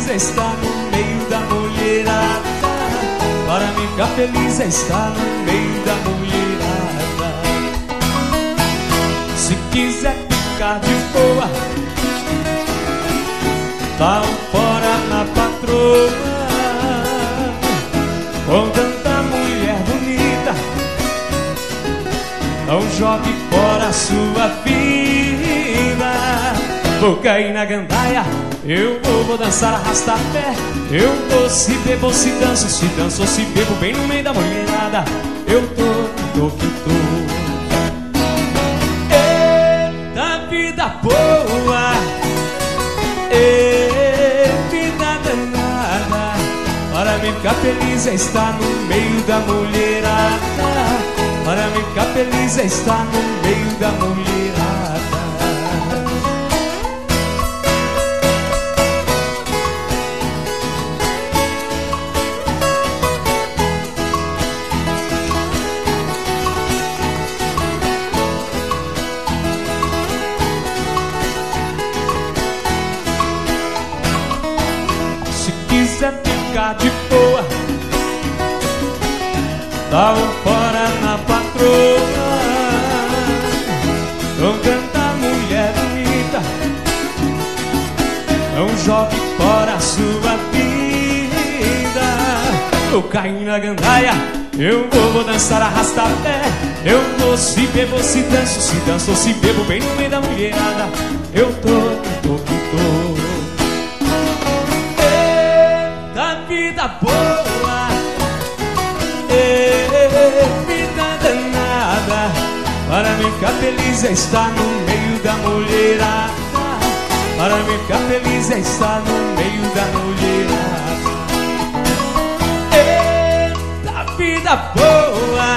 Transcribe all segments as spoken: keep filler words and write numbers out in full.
feliz é estar no meio da mulherada. Para ficar feliz é estar no meio da mulherada. Se quiser ficar de boa, dá um fora na patroa. Com tanta mulher bonita, não jogue fora a sua vida. Vou cair na gandaia, eu vou, vou dançar arrasta-pé. Eu vou, se bebo, se danço, se danço, se bebo bem no meio da mulherada. Eu tô, tô que tô. Eita vida boa, eita vida danada. Para me ficar feliz é estar no meio da mulherada. Para me ficar feliz é estar no meio da mulherada. Se quiser ficar de boa, dá um fora na patroa. Com tanta mulher bonita, não jogue fora a sua vida. Vou cair na gandaia, eu vou, vou dançar arrasta-pé. Eu vou, se bebo, se danço, se danço, se bebo bem no meio da mulherada. Eu tô, tô que tô. Eita vida boa, vida danada. Para me ficar feliz é estar no meio da mulherada. Para me ficar feliz é estar no meio da mulherada. Eita vida boa,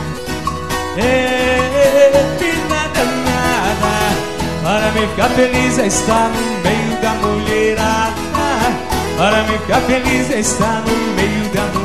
vida danada. Para me ficar feliz é estar no meio da mulherada. Para me ficar feliz é estar no meio da mulherada.